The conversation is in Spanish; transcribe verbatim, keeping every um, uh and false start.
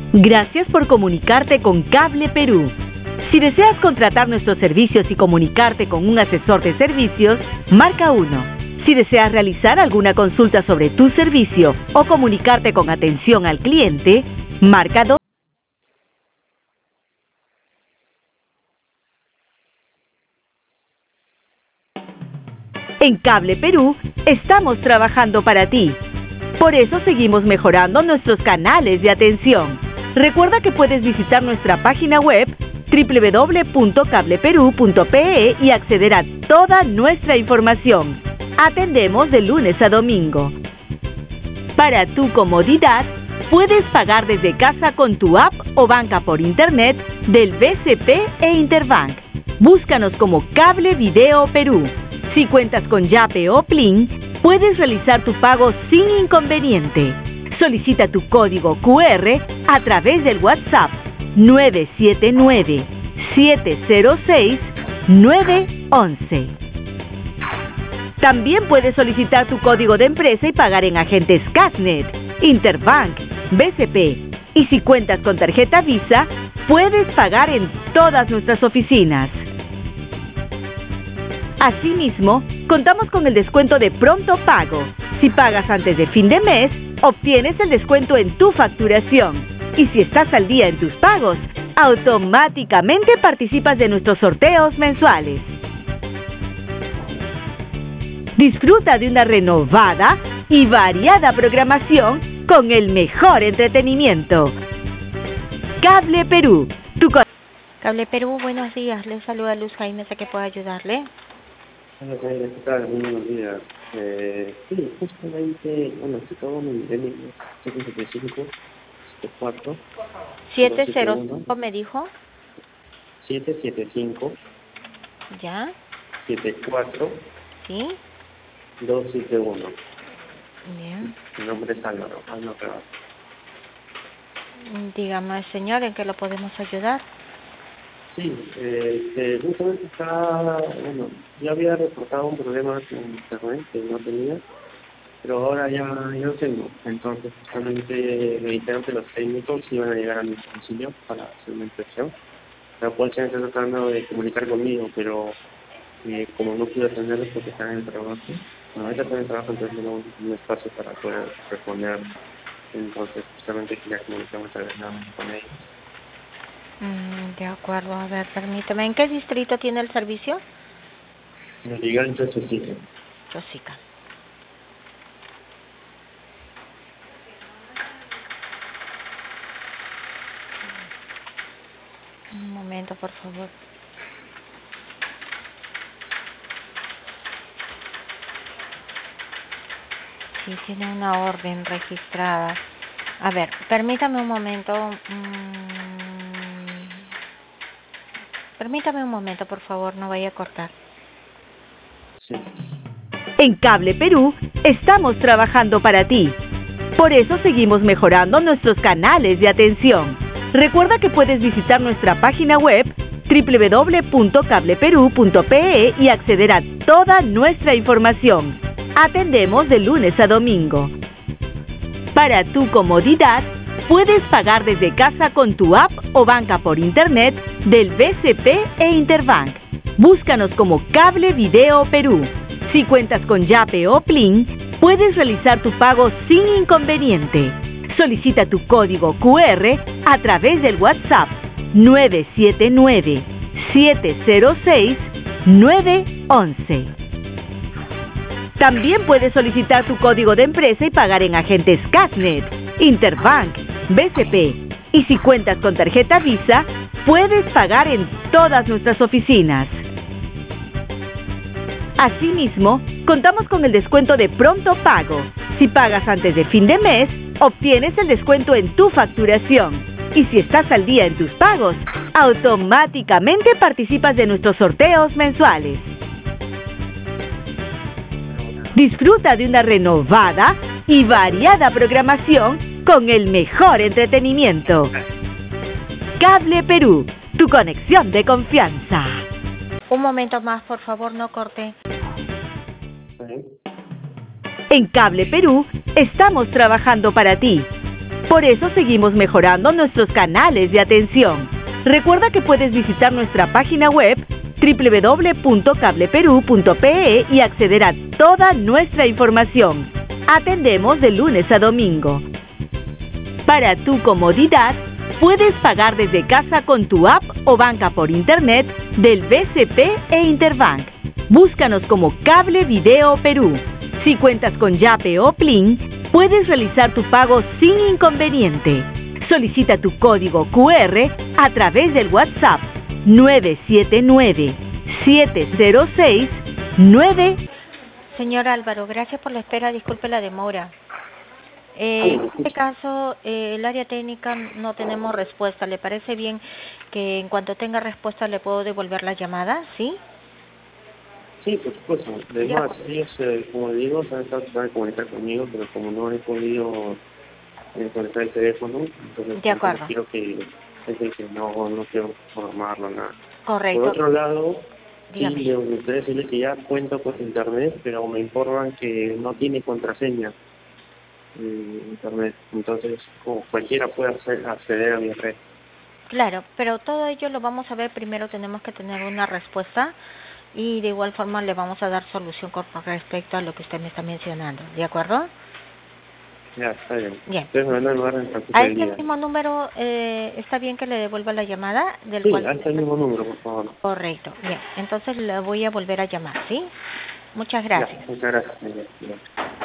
Gracias por comunicarte con Cable Perú. Si deseas contratar nuestros servicios y comunicarte con un asesor de servicios, marca uno. Si deseas realizar alguna consulta sobre tu servicio o comunicarte con atención al cliente, marca dos. En Cable Perú estamos trabajando para ti. Por eso seguimos mejorando nuestros canales de atención. Recuerda que puedes visitar nuestra página web doble u doble u doble u punto cable perú punto pe e y acceder a toda nuestra información. Atendemos de lunes a domingo. Para tu comodidad, puedes pagar desde casa con tu app o banca por internet del B C P e Interbank. Búscanos como Cable Video Perú. Si cuentas con Yape o Plin, puedes realizar tu pago sin inconveniente. Solicita tu código cu erre a través del WhatsApp nueve siete nueve, siete cero seis, nueve once. También puedes solicitar tu código de empresa y pagar en agentes Casnet, Interbank, B C P. Y si cuentas con tarjeta Visa, puedes pagar en todas nuestras oficinas. Asimismo, contamos con el descuento de pronto pago. Si pagas antes de fin de mes, obtienes el descuento en tu facturación. Y si estás al día en tus pagos, automáticamente participas de nuestros sorteos mensuales. Disfruta de una renovada y variada programación con el mejor entretenimiento. Cable Perú, tu co- Cable Perú, buenos días. Les saluda Luz Jaime, ¿a qué puedo ayudarle? Hola, ¿qué tal? Muy buenos días. Eh, sí, justamente, bueno, se acabó mi nivel siete siete cinco, siete cuatro. siete cero cinco me dijo. siete siete cinco. ¿Ya? siete cuatro. ¿Sí? dos siete uno. Bien. Mi nombre es Álvaro, Álvaro Real. Dígame, señor, ¿en qué lo podemos ayudar? Sí, este, justamente está, bueno, yo había reportado un problema con internet que no tenía, pero ahora ya, ya lo tengo. Entonces, justamente me dijeron que los técnicos iban a llegar a mi domicilio para hacer una inspección, la cual se está tratando de comunicar conmigo, pero eh, como no pude atenderlos porque están en el trabajo, bueno, ahorita están en el trabajo, entonces no un espacio para poder responder. Entonces, justamente quería comunicarme a través de con ellos. Mm, de acuerdo, a ver, permíteme. ¿En qué distrito tiene el servicio? Me llegaron en Chosica. Chosica. Un momento, por favor. Sí, tiene una orden registrada. A ver, permítame un momento. Mm, permítame un momento, por favor, no vaya a cortar. Sí. En Cable Perú estamos trabajando para ti. Por eso seguimos mejorando nuestros canales de atención. Recuerda que puedes visitar nuestra página web doble u doble u doble u punto cable perú punto pe e y acceder a toda nuestra información. Atendemos de lunes a domingo. Para tu comodidad, puedes pagar desde casa con tu app o banca por internet del B C P e Interbank. Búscanos como Cable Video Perú. Si cuentas con Yape o Plin, puedes realizar tu pago sin inconveniente. Solicita tu código cu erre a través del WhatsApp nueve siete nueve, siete cero seis, nueve once. También puedes solicitar tu código de empresa y pagar en agentes Casnet, Interbank, B C P. Y si cuentas con tarjeta Visa, puedes pagar en todas nuestras oficinas. Asimismo, contamos con el descuento de pronto pago. Si pagas antes de fin de mes, obtienes el descuento en tu facturación. Y si estás al día en tus pagos, automáticamente participas de nuestros sorteos mensuales. Disfruta de una renovada y variada programación con el mejor entretenimiento. Cable Perú, tu conexión de confianza. Un momento más, por favor, no corte. ¿Sí? En Cable Perú estamos trabajando para ti. Por eso seguimos mejorando nuestros canales de atención. Recuerda que puedes visitar nuestra página web doble u doble u doble u punto cable perú punto pe e y acceder a toda nuestra información. Atendemos de lunes a domingo. Para tu comodidad, puedes pagar desde casa con tu app o banca por internet del B C P e Interbank. Búscanos como Cable Video Perú. Si cuentas con Yape o Plin, puedes realizar tu pago sin inconveniente. Solicita tu código cu erre a través del WhatsApp nueve siete nueve, siete cero seis, nueve. Señor Álvaro, gracias por la espera, disculpe la demora. Eh, en este caso, eh, el área técnica no tenemos respuesta. ¿Le parece bien que en cuanto tenga respuesta le puedo devolver la llamada? ¿Sí? Sí, por supuesto. Además, ellos, eh, como digo, se han tratado de comunicar conmigo, pero como no he podido eh, conectar el teléfono, entonces de acuerdo. quiero que, que no, no quiero formarlo, nada. Correcto. Por otro lado, dígame. sí, me gustaría decirle que ya cuento con internet, pero me informan que no tiene contraseña eh, internet, entonces como cualquiera puede hacer, acceder a mi red. Claro, pero todo ello lo vamos a ver. Primero tenemos que tener una respuesta y de igual forma le vamos a dar solución con respecto a lo que usted me está mencionando, ¿de acuerdo? Ya, está bien. Bien. Entonces me van a llamar en el A del este día. mismo número, eh, ¿está bien que le devuelva la llamada? Del Sí, cual... a este mismo número, por favor. Correcto, bien. Entonces le voy a volver a llamar, ¿sí? Muchas gracias. Ya, muchas gracias. Ya, ya.